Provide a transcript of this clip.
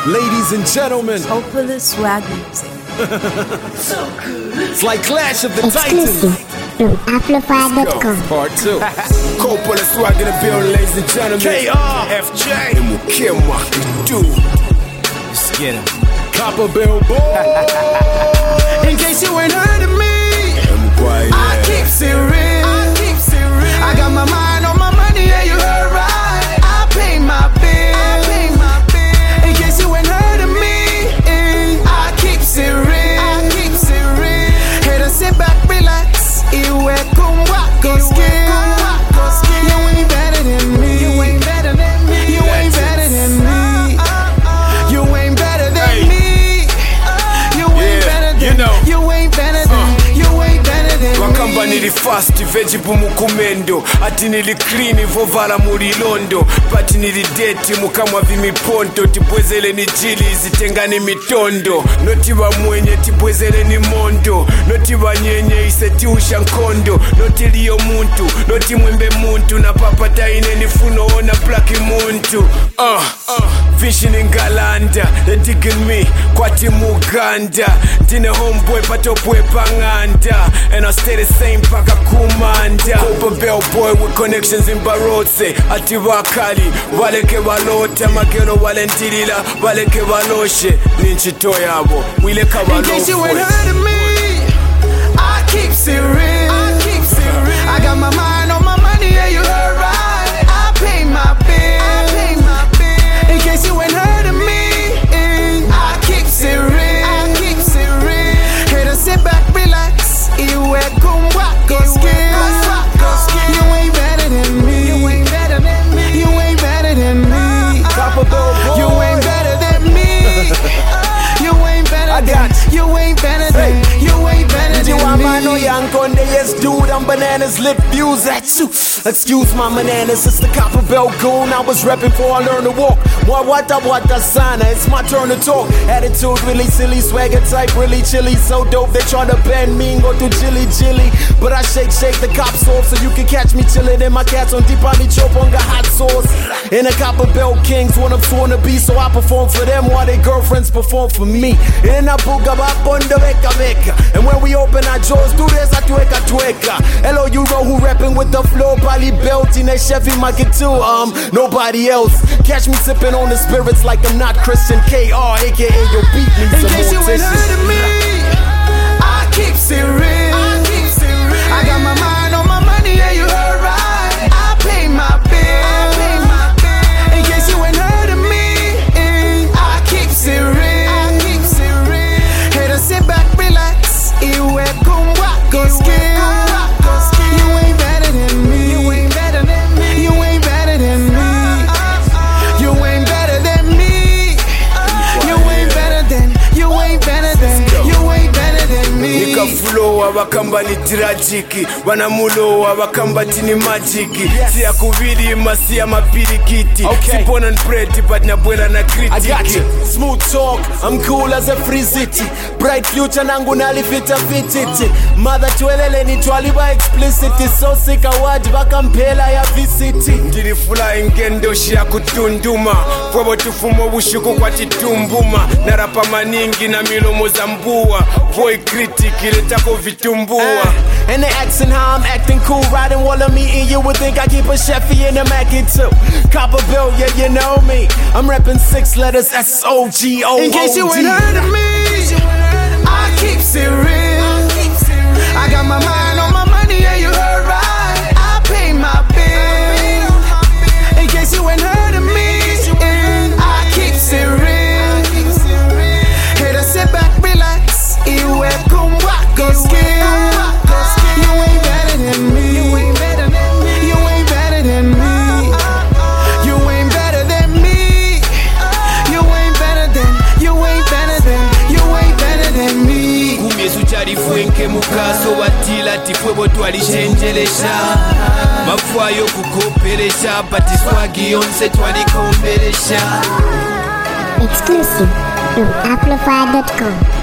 Ladies and gentlemen, Hopefully swag music. it's like Clash of the Titans. From Amplified.com. Part 2. Coppola swag in the building, ladies and gentlemen. KR, FJ, and Mukema, do. Let's get him. Copper Bill Boy. In case you ain't heard of me, I keep it real. I got my mind on my money, yeah, you heard right. I pay my bill. In case you ain't heard of me, I keep it real. Haters sit back, relax. Iwe kumwa koske. You ain't better than me. You ain't better than me. You ain't better than me. You ain't better than me. You ain't better than me. You ain't better than me. You ain't better than me. Wakamba nili fast, vegetable mukumendo. Ati nili clean, vovala murilondo. Pati nili deti, mukamwa vimiponto. Tibwezele ni jili, zitengani mitondo. Noti wa mwenye, tibwezele ni mondo. Noti wa nyenye, iseti usha nkondo. Noti liyo muntu, noti mwembe muntu. Na papata ine nifuno ona plaki muntu. Fishing in Galanda, they digging me, kwati Muganda. Dine homeboy, patopwe panganda. And I stay the same paka kumanda. Copper Bell boy with connections in Barotse. Ati wakali, waleke walota. Magero walentilila, waleke waloshe. Ninchito yabo, wileka walofwe. In case you ain't heard of me, I keep it real. I got my mind on my money, yeah, you heard right. I pay my bill. In case you ain't heard of me, I keep it real. Haters sit back, relax. Iwe kumwa koske. You ain't better than me. You ain't better than me. You ain't better than me. You ain't better than me. You ain't better than me. You ain't better than me. You ain't better than me. No young conde, yes dude, I'm bananas, lit views at you. Excuse my bananas, it's the Copper Bell goon. I was repping for I learned to walk. More wata sana, it's my turn to talk. Attitude really silly, swagger type really chilly. So dope, they try to bend me and go through jilly. But I shake the cops off so you can catch me chillin' in my cats on deep on the chop on the hot sauce. And the Copper Bell Kings wanna be, so I perform for them while their girlfriends perform for me. And I booga up on the meka. And when we open our jaws, do this, I tweka. Hello, you know who rapping with the flow, Polly belt in a Chevy market too. Nobody else. Catch me sipping on the spirits like I'm not Christian KR, aka your beat needs some in case you ain't heard of me, I keep it real. I got my mind on my money, yeah, you heard right. I pay my bill. In case you ain't heard of me, I keep it real. Haters sit back, relax. Iwe kumwa koske. You ain't better than me. You ain't better than me. You ain't better than me. You ain't better than me. You ain't better than. You ain't better than. You ain't better than me. Nika flow abakamba ni tragiki, wanamulo abakamba tini magiki. Siya kubidi masia mapirikiti. Sipona npreti but nabwela na kritiki. I got you. Smooth talk, I'm cool as a free city. Bright future nangu nalifita fititi. Mother tuelele ni twaliba explicit. So sick award bakampela ya visiti. Ndiri flying ngendo shia kutunduma. Fwebo tufumo bushuku kwa titumbuma. Narapa maningi na milomo zambua. Boy critic iletako vitumbua. And they asking how I'm acting cool. Riding while I'm eating, you would think I keep a Chevy in the Mackie too. Copper Bill, yeah, you know me. I'm repping 6 letters, SOGO. In case you ain't heard of me, I keep it real. I got my mind on my money, yeah, you heard right. I pay my bill. In case you ain't heard of me, I keep it real. Haters sit back, relax. Iwe kumwa koske. You ain't better than me. You ain't better than me. You ain't better than me. You ain't better than me. You ain't better than. You ain't better than. You ain't better than me. Kumyesu chalifuenke mukaso watila tifwebo twalishenjelesha. Mafwayo kukoperesha pati swagi yonse twalikombelesha. Exclusive from Amplified.com.